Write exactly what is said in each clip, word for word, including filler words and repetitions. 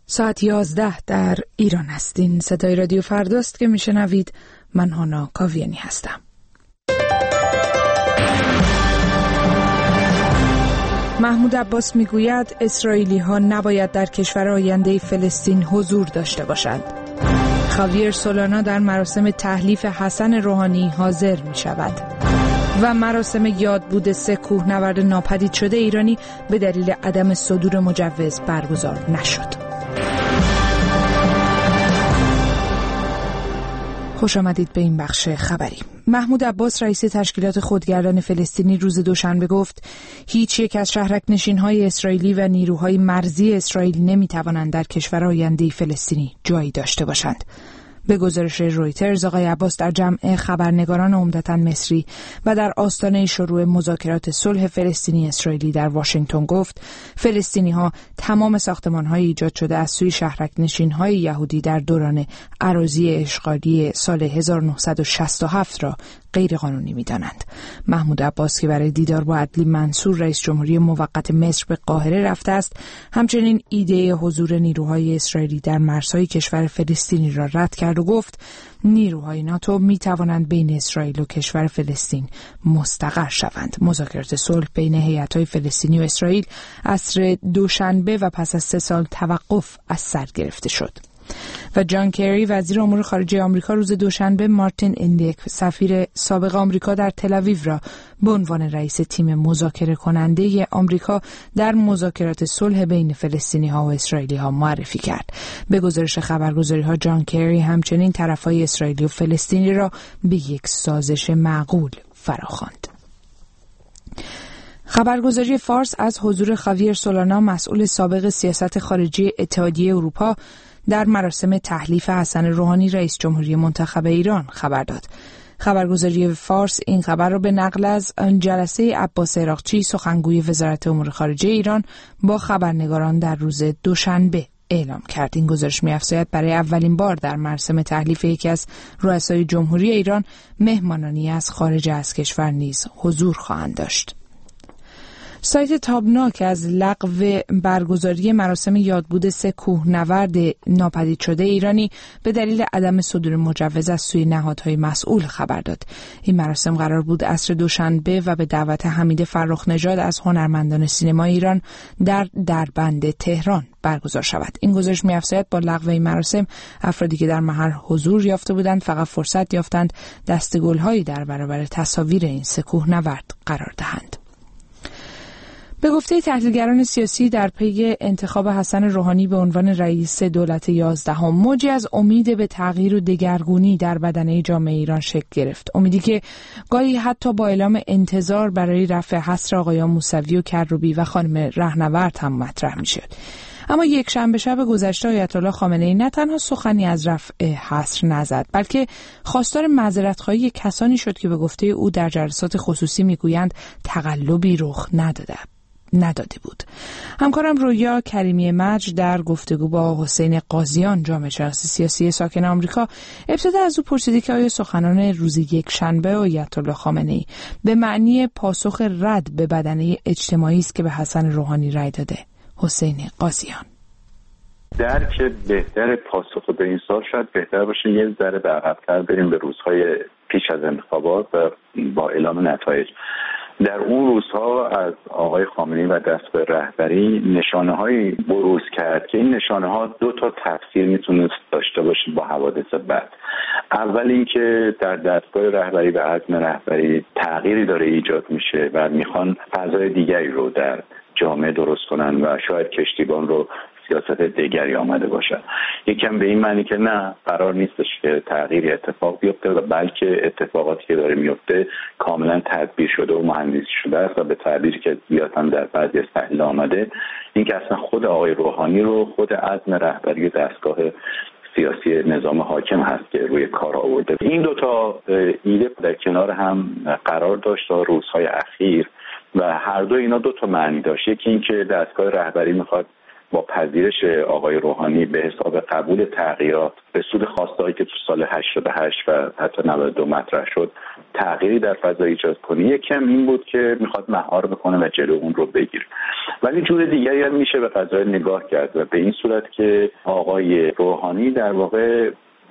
ساعت یازده در ایران هستین. صدای رادیو فرداست که میشنوید. من هانا کاویانی هستم. محمود عباس میگوید اسرائیلی ها نباید در کشور آینده فلسطین حضور داشته باشند. خاویر سولانا در مراسم تحلیف حسن روحانی حاضر می شود و مراسم یادبود سه کوهنورد ناپدید شده ایرانی به دلیل عدم صدور مجوز برگزار نشد. خوش آمدید به این بخش خبری. محمود عباس رئیس تشکیلات خودگردان فلسطینی روز دوشنبه گفت هیچ یک از شهرک نشین‌های اسرائیلی و نیروهای مرزی اسرائیل نمی‌توانند در کشور آینده فلسطینی جایی داشته باشند. به گزارش رویترز، آقای عباس در جمع خبرنگاران عمدتاً مصری و در آستانه شروع مذاکرات صلح فلسطینی اسرائیلی در واشنگتن گفت فلسطینی‌ها تمام ساختمان‌های ایجاد شده از سوی شهرک نشین‌های یهودی در دوران اراضی اشغالی سال هزار و نهصد و شصت و هفت را غیر قانونی می‌دانند. محمود عباس که برای دیدار با عدلی منصور رئیس جمهوری موقت مصر به قاهره رفته است، همچنین ایده حضور نیروهای اسرائیلی در مرزهای کشور فلسطینی را رد کرد و گفت نیروهای ناتو می‌توانند بین اسرائیل و کشور فلسطین مستقر شوند. مذاکرات صلح بین هیئت‌های فلسطینی و اسرائیل عصر دوشنبه و پس از سه سال توقف از سر گرفته شد. و جان کری وزیر امور خارجه آمریکا روز دوشنبه مارتین ایندیک سفیر سابق آمریکا در تل‌آویو را به عنوان رئیس تیم مذاکره کننده آمریکا در مذاکرات صلح بین فلسطینی‌ها و اسرائیلی‌ها معرفی کرد. به گزارش خبرگزاری‌ها جان کری همچنین طرف‌های اسرائیلی و فلسطینی را به یک سازش معقول فراخواند. خبرگزاری فارس از حضور خاویر سولانا مسئول سابق سیاست خارجی اتحادیه اروپا در مراسم تحلیف حسن روحانی رئیس جمهوری منتخب ایران خبر داد. خبرگزاری فارس این خبر را به نقل از جلسه عباس عراقچی سخنگوی وزارت امور خارجه ایران با خبرنگاران در روز دوشنبه اعلام کرد. این گزارش می‌افزاید برای اولین بار در مراسم تحلیف یکی از رؤسای جمهوری ایران مهمانانی از خارج از کشور نیز حضور خواهند داشت. سایت تابناک از لغو برگزاری مراسم یادبود سه کوهنورد ناپدید شده ایرانی به دلیل عدم صدور مجوز از سوی نهادهای مسئول خبر داد. این مراسم قرار بود عصر دوشنبه و به دعوت حمید فرخ نژاد از هنرمندان سینما ایران در دربند تهران برگزار شود. این گزارش می‌افزاید با لغو این مراسم افرادی که در محل حضور یافته بودند فقط فرصت یافتند دسته‌گل‌هایی در برابر تصاویر این سه کوهنورد قرار دهند. به گفته تحلیلگران سیاسی در پی انتخاب حسن روحانی به عنوان رئیس دولت یازدهم موجی از امید به تغییر و دگرگونی در بدنه جامعه ایران شکل گرفت. امیدی که گاهی حتی با اعلام انتظار برای رفع حصر آقایان موسوی و کروبی و خانم رهنورد هم مطرح می‌شد. اما یک شنبه شب گذشته آیت الله خامنه‌ای نه تنها سخنی از رفع حصر نزد، بلکه خواستار معذرت‌خواهی کسانی شد که به گفته او در جلسات خصوصی میگویند تقلبی رخ نداده نداده بود. همکارم رویا کریمی مجد در گفتگو با حسین قاضیان جامعه شناس سیاسی ساکن آمریکا ابتدا از او پرسیده که آیا سخنان روز یک شنبه آیت الله خامنه‌ای به معنی پاسخ رد به بدنه اجتماعی است که به حسن روحانی رأی داده. حسین قاضیان: درک بهتر پاسخ به این سوال شاید بهتر باشه یه ذره به عقب‌تر بریم به روزهای پیش از انتخابات و با اعلام نتایج. در اون روزها از آقای خامنه‌ای و دستگاه رهبری نشانه‌هایی بروز کرد که این نشانه‌ها دو تا تفسیر میتونست داشته باشه با حوادث بعد. اول اینکه در دستگاه رهبری و عزم رهبری تغییری داره ایجاد میشه و میخوان فضای دیگری رو در جامعه درست کنن و شاید کشتیبان رو سیاست دیگری آمده باشد. یکم به این معنی که نه، قرار نیستش که تغییری اتفاق بیفته و بلکه اتفاقاتی که داره میفته کاملا تدبیر شده و مهندسی شده است و به تعبیری که زیاداً در بعضی از تحلیل آمده این که اصلا خود آقای روحانی رو خود عزم رهبری دستگاه سیاسی نظام حاکم هست که روی کار آورده. این دوتا ایده در کنار هم قرار داشت تا روزهای اخیر و هر دو اینا دو تا معنی داشت. یکی این که دستگاه رهبری میخواد با پذیرش آقای روحانی به حساب قبول تغییرات به سود خواسته‌ای که تو سال هشتاد و هشت و حتی نود و دو مطرح شد تغییری در فضا ایجاد کنه، یکم این بود که میخواد مهار بکنه و جلو اون رو بگیره. ولی جور دیگری هم میشه به قضیه نگاه کرد و به این صورت که آقای روحانی در واقع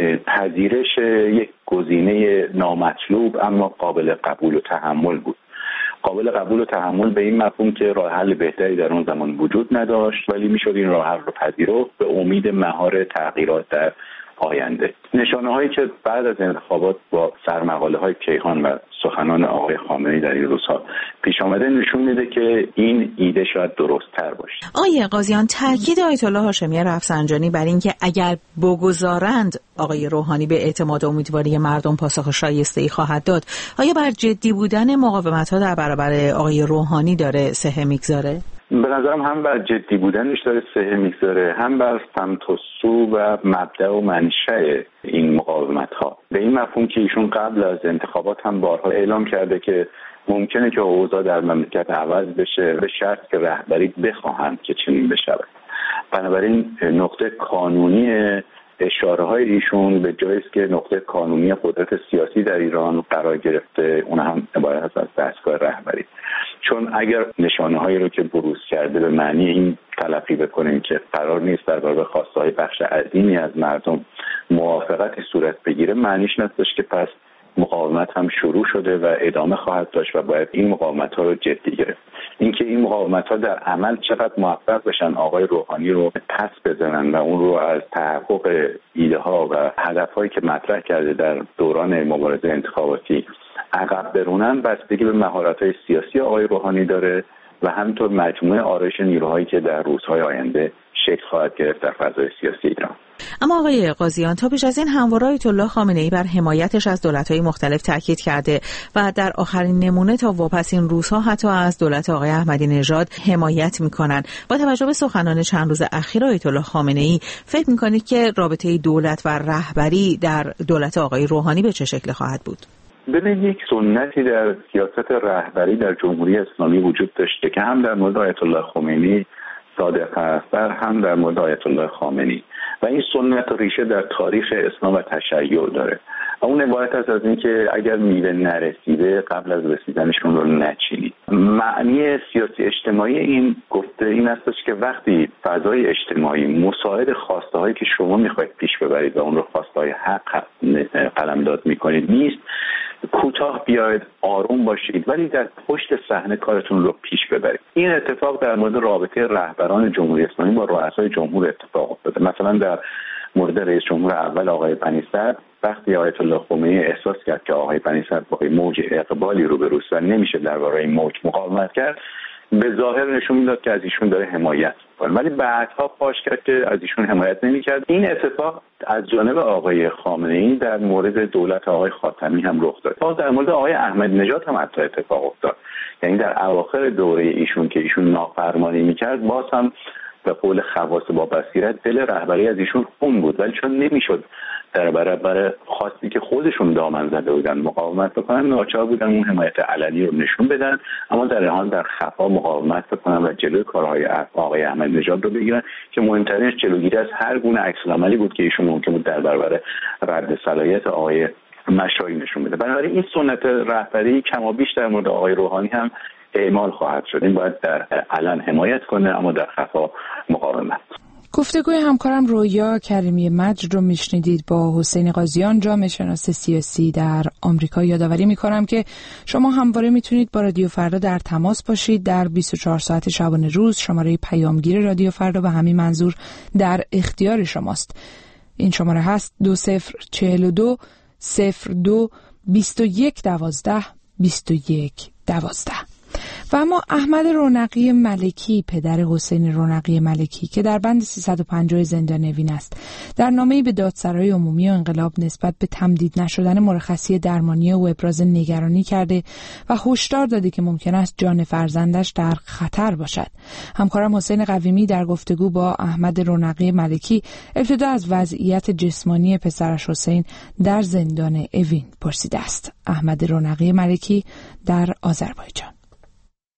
پذیرش یک گزینه نامطلوب اما قابل قبول و تحمل بود. قابل قبول و تحمل به این مفهوم که راه حل بهتری در اون زمان وجود نداشت، ولی میشد این راه حل رو پذیرفت به امید مهار تغییرات در آینده. نشانه هایی که بعد از انتخابات با سرمقاله های کیهان و سخنان آقای خامنه‌ای در این روزها پیش آمده نشون میده که این ایده شاید درست تر باشه. آقای قاضیان، تاکید آیت الله هاشمی رفسنجانی بر این که اگر بگذارند آقای روحانی به اعتماد و امیدواری مردم پاسخ شایسته‌ای خواهد داد، آیا بر جدی بودن مقاومت‌ها در برابر آقای روحانی داره سهه میگذاره؟ به نظرم هم بر جدی بودنش داره سهه میگذاره، هم بر سمت و سو و مبدأ و منشأ این مقاومت ها. به این مفهوم که ایشون قبل از انتخابات هم بارها اعلام کرده که ممکنه که اوضاع در مملکت عوض بشه به شرط که رهبری بخواهند که چنین بشود. بنابراین نقطه کانونی اشاره های ایشون به جایی است که نقطه کانونی قدرت سیاسی در ایران قرار گرفته، اون هم عبارت است از دستگاه رهبری. چون اگر نشانه هایی رو که بروز کرده به معنی این تلقی بکنیم که قرار نیست در برابر خواسته های بخش عظیمی از مردم موافقتی صورت بگیره، معنیش نیستش که پس مقاومت هم شروع شده و ادامه خواهد داشت و باید این مقاومت ها رو جدی گرفت. اینکه این مقاومت ها در عمل چقدر موفق بشن آقای روحانی رو پس بزنن و اون رو از تحقق ایده ها و هدف هایی که مطرح کرده در دوران مبارزه انتخاباتی عقب برونن، بستگی به مهارت های سیاسی آقای روحانی داره و همینطور مجموعه آرایش نیروهایی که در روزهای آینده شکل خواهد گرفت در فضای سیاسی ایران. اما آقای قاضیان، تا پیش از این همواره آیت الله خامنه‌ای بر حمایتش از دولت‌های مختلف تاکید کرده و در آخرین نمونه تا واپسین روزها حتی از دولت آقای احمدی نژاد حمایت می‌کنند. با توجه به سخنان چند روز اخیر آیت الله خامنه‌ای، فکر می‌کنید که رابطه دولت و رهبری در دولت آقای روحانی به چه شکل خواهد بود؟ ببینید، یک سنتی در سیاست رهبری در جمهوری اسلامی وجود داشته که هم در مورد آیت الله خمینی صادق است، هم در مورد آیت الله خامنه‌ای، و این سنت ریشه در تاریخ اسلام و تشیع داره. اون عبارت است از این که اگر میوه نرسیده قبل از رسیدنشون رو نچینید. معنی سیاسی اجتماعی این گفته این استش که وقتی فضای اجتماعی مساعد خواسته هایی که شما میخواید پیش ببرید و اون رو خواسته های حق قلمداد میکنید نیست، کوتاه بیاید، آروم باشید، ولی در پشت صحنه کارتون رو پیش ببرید. این اتفاق در مورد رابطه رهبران جمهوری اسلامی با رؤسای جمهور اتفاق افتاده. مثلا در مورد رئیس جمهور اول آقای بنی صدر، وقتی آیت الله خمینی احساس کرد که آقای بنی صدر با موج اقبالی روبروست و نمیشه درباره این موج مقاومت کرد، به ظاهر نشون میداد که از ایشون داره حمایت میکنه، ولی بعدها فاش کرد که از ایشون حمایت نمیکرد. این اتفاق از جانب آقای خامنه‌ای در مورد دولت آقای خاتمی هم رخ داد. باز در مورد آقای احمدی نژاد هم حتی اتفاق افتاد. یعنی در اواخر دوره ایشون که ایشون نافرمانی میکرد، باز هم به قول خواص با بصیرت دل رهبری از ایشون خون بود، ولی چون نمیشد در برابر خواستی که خودشون دامن زده بودن مقاومت بکنن، ناچار بودن اون حمایت علنی رو نشون بدن، اما در حال در خفا مقاومت بکنن و جلوی کارهای آقای احمدی نژاد رو بگیرن که مهمترینش جلوگیری از هر گونه عکس‌العملی بود که ایشون ممکن بود در برابر رد صلاحیت آقای مشایی نشون بده. بنابراین این سنت رهبری کما بیش در مورد آقای روحانی هم اعمال خواهد شد. این باید در علن حمایت کنه اما در خفا مقاومت. گفتگوی همکارم رویا کریمی مجد رو میشنیدید با حسین قاضیان، جامعه شناس سیاسی در آمریکا. یادآوری میکنم که شما همواره میتونید با رادیو فردا در تماس باشید. در بیست و چهار ساعت شبانه روز شماره پیامگیر رادیو فردا به همین منظور در اختیار شماست. این شماره هست دو صفر چهل و دو صفر دو بیست و یک دوازده بیست و یک دوازده. و اما احمد رونقی ملکی، پدر حسین رونقی ملکی که در بند سیصد و پنجاه زندان نوین است، در نامه‌ای به دادسرای عمومی و انقلاب نسبت به تمدید نشدن مرخصی درمانی او ابراز نگرانی کرده و هشدار داده که ممکن است جان فرزندش در خطر باشد. همکارم حسین قویمی در گفتگو با احمد رونقی ملکی ابتدا از وضعیت جسمانی پسرش حسین در زندان اوین پرسیده است. احمد رونقی ملکی در آذربایجان.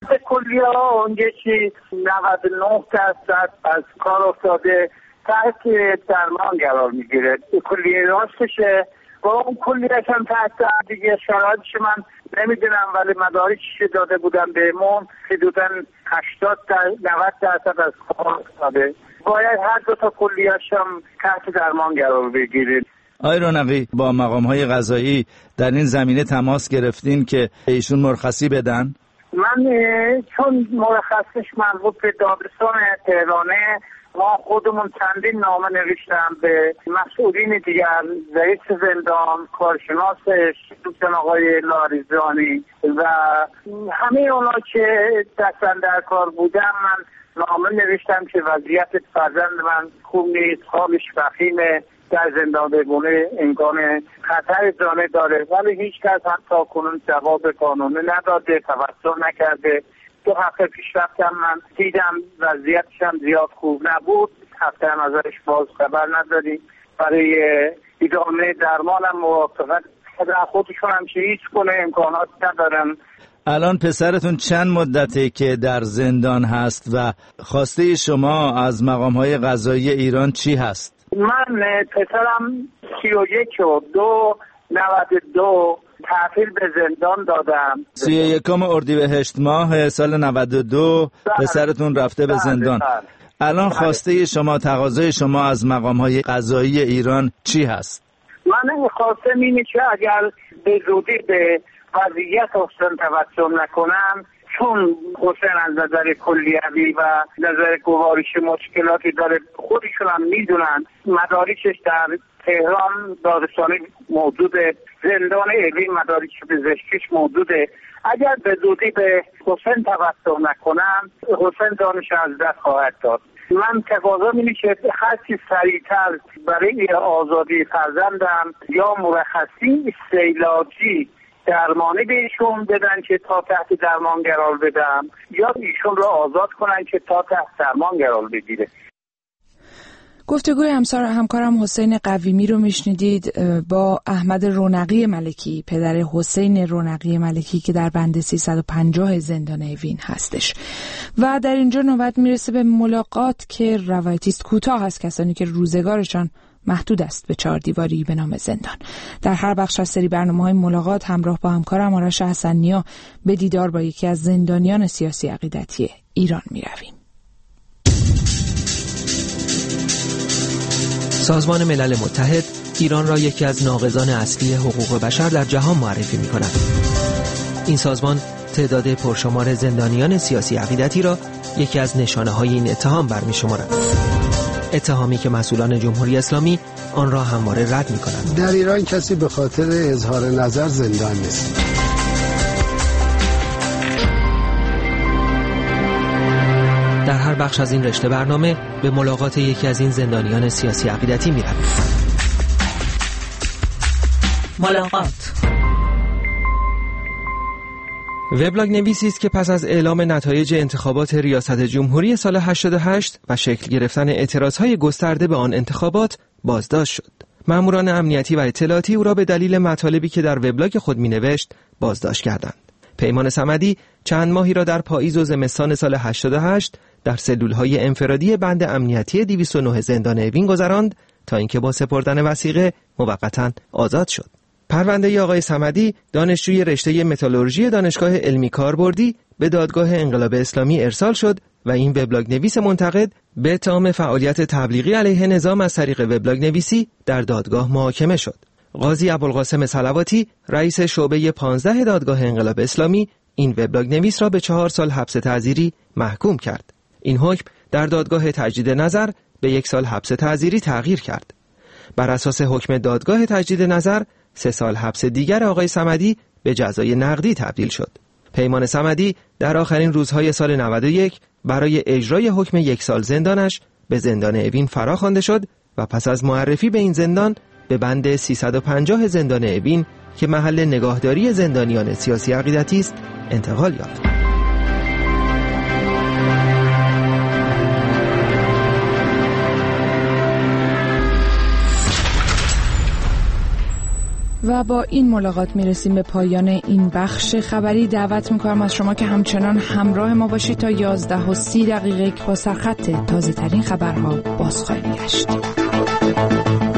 به کلیه ها اونجشی نود و نه درصد از کار افتاده تحت درمان قرار میگیره. کلیه راستشه با اون کلیهش هم تحت دیگه شرایطش من نمیدونم، ولی مدارکش داده بودم بهمون حدوداً هشتاد تا نود درصد از کار افتاده. باید هر دو تا کلیهش هم تحت درمان قرار بگیره. آقای رونقی، با مقام‌های قضایی در این زمینه تماس گرفتین که ایشون مرخصی بدن؟ من چون مرخصش مربوط به دادستان تهرانه، ما خودمون چندین نامه نوشتم به مسئولین دیگر، رئیس زندان، کارشناسش، دوستان آقای لاریزانی و همه اونا که دستن در کار بودم، من نامه نوشتم که وضعیت فرزند من خوب نیست، حالش وخیمه، در زندان بمونه امکان خطر جانه داره، ولی هیچ کس هم تا کنون جواب قانونی نداده، توسط نکرده. دو هفته پیش رفتم، من دیدم وضعیتش هم زیاد خوب نبود، هفته هم ازش باز خبر ندادیم. برای ادامه درمانم موافقت کردن، خودشون هم که هیچ کنه امکانات ندارن. الان پسرتون چند مدته که در زندان هست و خواسته شما از مقام‌های قضایی ایران چی هست؟ من پسرم سی و یک و دو نود و دو تحویل به زندان دادم. سی و یکم اردیبهشت ماه سال نود و دو پسرتون رفته به زندان. الان خواسته شما، تقاضای شما از مقام‌های قضایی ایران چی هست؟ من خواسته اینه که اگر به زودی به وضعیت حسین توجه نکنم، چون حسین از نظر کلیوی و نظر گوارش مشکلاتی داره، خودشون هم میدونن، مدارکش در تهران دادستانی موجوده، زندان اوین مدارک پزشکیش موجوده. اگر به زودی به حسین توجه نکنم، حسین دانش از دست خواهد داد. من تقاضا اینه که هرچی سریعتر برای آزادی فرزندم یا مرخصی استعلاجی درمانی به ایشون بدن که تا تحت درمان قرار بدم، یا ایشون رو آزاد کنن که تا تحت درمان قرار بگیره. گفتگوی همسر همکارم حسین قویمی رو میشنیدید با احمد رونقی ملکی، پدر حسین رونقی ملکی که در بند سیصد و پنجاه زندان اوین هستش. و در اینجا نوبت میرسه به ملاقات که روایتی است کوتاه از کسانی که روزگارشان محدود است به چهار دیواری به نام زندان. در هر بخش از سری برنامه‌های ملاقات همراه با همکارم آرش حسن‌نیا به دیدار با یکی از زندانیان سیاسی عقیدتی ایران میرویم. سازمان ملل متحد ایران را یکی از ناقضان اصلی حقوق بشر در جهان معرفی می‌کند. این سازمان تعداد پرشمار زندانیان سیاسی عقیدتی را یکی از نشانه‌های این اتهام برمی‌شمارد. اتهامی که مسئولان جمهوری اسلامی آن را همواره رد می‌کنند. در ایران کسی به خاطر اظهار نظر زندان نیست. در هر بخش از این رشته برنامه به ملاقات یکی از این زندانیان سیاسی عقیدتی می‌رویم. ملاقات. وبلاگ نویسی است که پس از اعلام نتایج انتخابات ریاست جمهوری سال هشتاد و هشت و شکل گرفتن اعتراضهای گسترده به آن انتخابات بازداشت شد. ماموران امنیتی و اطلاعاتی او را به دلیل مطالبی که در وبلاگ خود می‌نوشت بازداشت کردند. پیمان صمدی چند ماهی را در پاییز و زمستان سال هشتاد و هشت در سلول‌های انفرادی بند امنیتی دویست و نه زندان اوین گذراند تا اینکه با سپردن وثیقه موقتاً آزاد شد. پرونده آقای صمدی دانشجوی رشته متالورژی دانشگاه علمی کاربردی به دادگاه انقلاب اسلامی ارسال شد و این وبلاگ نویس منتقد به اتهام فعالیت تبلیغی علیه نظام از طریق وبلاگ نویسی در دادگاه محاکمه شد. قاضی ابوالقاسم صلواتی رئیس شعبه پانزده دادگاه انقلاب اسلامی این وبلاگ نویس را به چهار سال حبس تعزیری محکوم کرد. این حکم در دادگاه تجدید نظر به یک سال حبس تعزیری تغییر کرد. بر اساس حکم دادگاه تجدید نظر سه سال حبس دیگر آقای صمدی به جزای نقدی تبدیل شد. پیمان صمدی در آخرین روزهای سال نود و یک برای اجرای حکم یک سال زندانش به زندان اوین فراخوانده شد و پس از معرفی به این زندان به بند سیصد و پنجاه زندان اوین که محل نگاهداری زندانیان سیاسی عقیدتی است انتقال یافت. و با این ملاقات میرسیم به پایان این بخش خبری. دعوت میکنم از شما که همچنان همراه ما باشید تا یازده و سی دقیقه که با سرخط تازه ترین خبرها باز خواهیم گشت.